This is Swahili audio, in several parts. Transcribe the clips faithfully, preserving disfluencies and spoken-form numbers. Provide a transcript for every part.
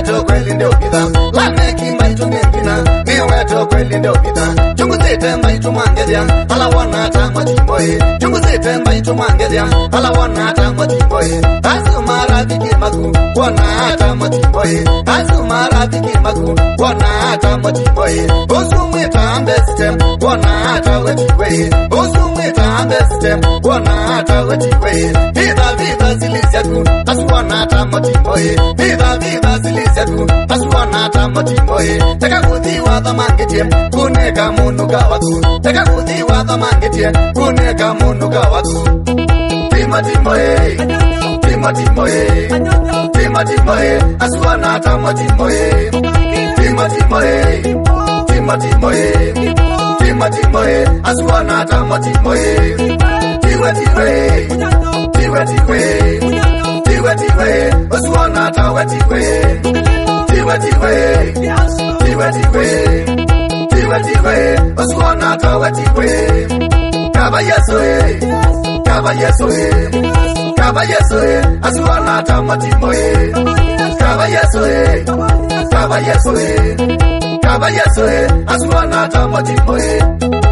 wetu kweli ndio bidhaa. Lameki maitu mingina, ni wetu kweli ndio bidhaa. Chungu zite maitu mangezia, ala wana ata matimboe. Chungu zite maitu mangezia, ala wana ata matimboe. Asu marafiki maku, wana ata matimboe. Asu marafiki maku, wana ata matimboe. Osu mwita ambe system, wana ata wetiwe. Osu mwita ambe system, wana ata wetiwe. Vida vida silisiaku, asu wana ata matimboe. Vida vida silisiaku, asu wana ata matimboe. Taka kuthi wa thamangetie, kuneka munuka waku. Taka kuthi wa thamangetie, kuneka munuka waku. Tima timoe, tima timoe, tima timoe, asu wana ata matimboe. Tima timoe, tima timoe, tima timoe, asu wana ata matimboe. Tiwe tiwe, tiwe tiwe, tiwe tiwe, asu wana ata wetiwe. Tiwe tiwe, tiwe tiwe, tiwe tiwe, asu wana ata wetiwe. Kaba yesoe, kaba yesoe, kaba yesoe, asu wana ata matimboe. Kaba yesoe, kaba yesoe, kaba yesoe, asu wana ata matimboe.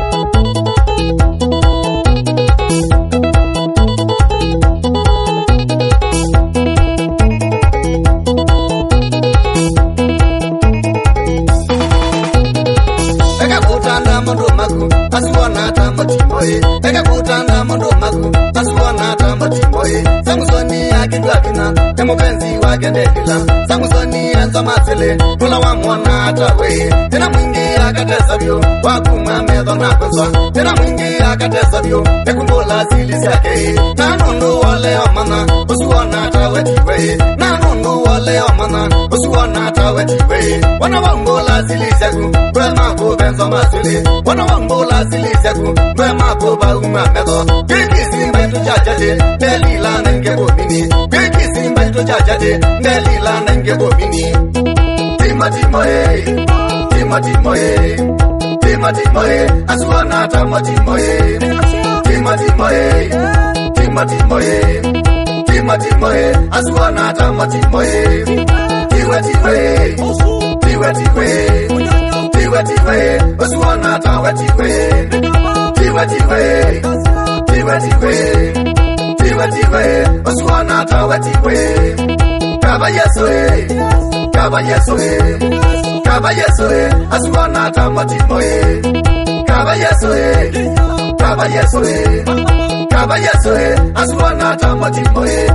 Asuana tamba timoe, eka kutanda mondo maku. Asuana tamba timoe, Samsoni akindwakina, emopenzi wake ndekila. Samsoni anza masele, kula wa mwana atawe. Tena mwingi akatesa vyo, wakuma medho na konswa. Tena mwingi akatesa vyo, ekumbola silisi yake. Nanundu wale omana, usuana atawe tiwe. Nanundu wale omana, usuana atawe tiwe. Wana wambola silisi yaku, kwa mako benzo masele. Wana wambola silisi yaku, kwa mako ba umamedo. Kiki simba ito jajade, nelila nenge bomini. Kiki simba ito jajade, nelila nenge bomini. Tima timoe, tima timoe, tima timoe, asuana tama timoe. Tima timoe, tima timoe, tima timoe, asuana tama timoe. Tiwe tiwe, tiwe tiwe, tiwe tiwe, asuana tama tiwe. Tiwe tiwe, tiwe tiwe, tiwe tiwe, asuana tama tiwe. Kaba yesoe, kaba yesoe, kaba yesoe, asuana tama timoe. Kaba yesoe, kaba yesoe, kaba yesoe, asuana tama timoe.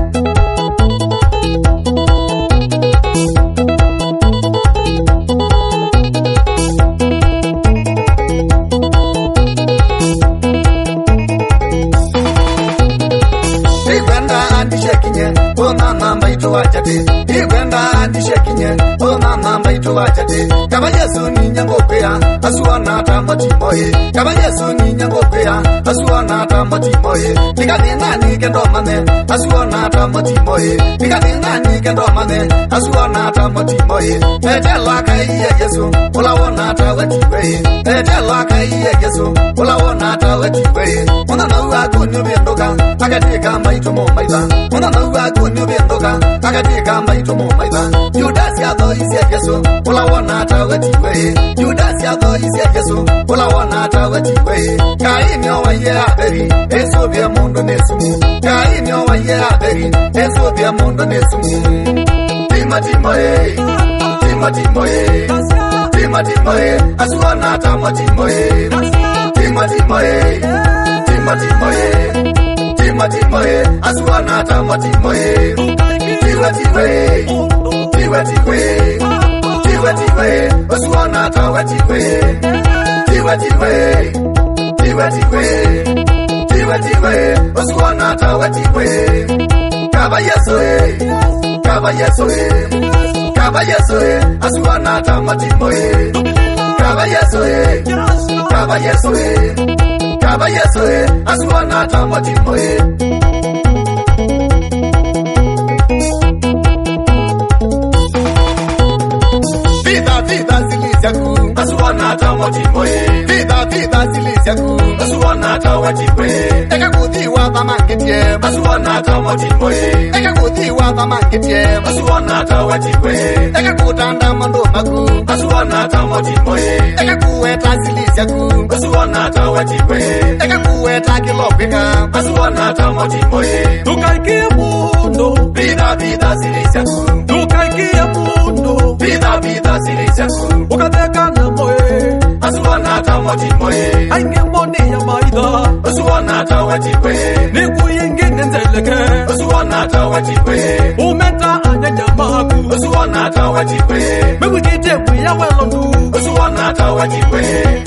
Wachate, Ibenda and shaking, oh mama, by to wachate. Cabayasu Ninyangopea, Asuana Tamatimoe, Cabayasu Ninyangopea, Asuana Tamatimoe, Nicadina Nicandomane, Asuana Tamatimoe, Nicadina Nicandomane, Asuana Tamatimoe, Edelaka Yesu, Olawana Tawetiwe, Edelaka Yesu, Olawana Tawetiwe, Mona Gunubiandoga, Agadeka Maitomo Maida, Mona Gunubiandoga. Agadeka maito mo maida. Judas ya do isi Yesu, ola wana tawetiwe. Judas ya do isi Yesu, ola wana tawetiwe. Kaini owa ye aberi, eso vya mundo nesumu. Kaini owa ye aberi, eso vya mundo nesumu. Tima timoe, tima timoe, tima timoe, asuana tama timoe. Tima timoe, tima timoe, tima timoe, asuana tama timoe. Tiwe tiwe, tiwe tiwe, tiwe tiwe, asuana tawe tiwe. Tiwe tiwe, tiwe tiwe, tiwe tiwe, asuana tawe tiwe. Kaba yesoe, kaba yesoe, kaba yesoe, asuana tama timoe. Kaba yesoe, kaba yesoe, kaba yesoe, asuana tama timoe. Asuana Tamatimoe, Vida Vida Silisiaku, Asuana Tawatiwe, Eka Kuthi wa Tamangetie, Asuana Tamatimoe, Eka Kuthi wa kama kitie Asuana tawatikwe eka kutanda mando maku Asuana tamotimoye eka kuweta silizia ku Asuana tawatikwe eka kuweta kilopika Asuana tamotimoye Tukaikia mundo Bida bida silisiaku Tukaikia mundo Bida bida silisiaku Ukateka na moe Asuana tamotimoye Ainge moni ya maida Asuana tawatikwe Niku yingine nzeleke Asuana tawatikwe Umeta anyanya maku Asuana tawatikwe Mewikite kuya welondu Asuana tawatikwe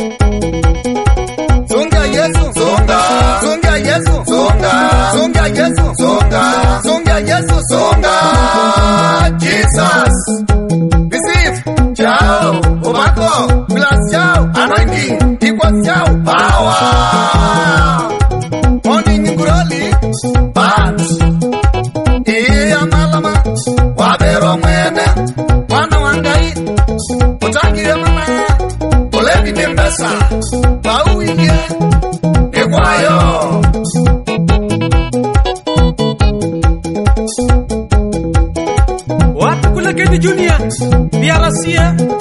Songa Yesu songa songa Yesu songa songa Yesu songa songa Yesu songa Jesus receive chao umako bless chao anointing equals chao power morning nguroli bat iya malama wabero mwene wana wangai utakire mama olevi dembesa bauingie ekwayo Watu kule Kedi Junior Biarasia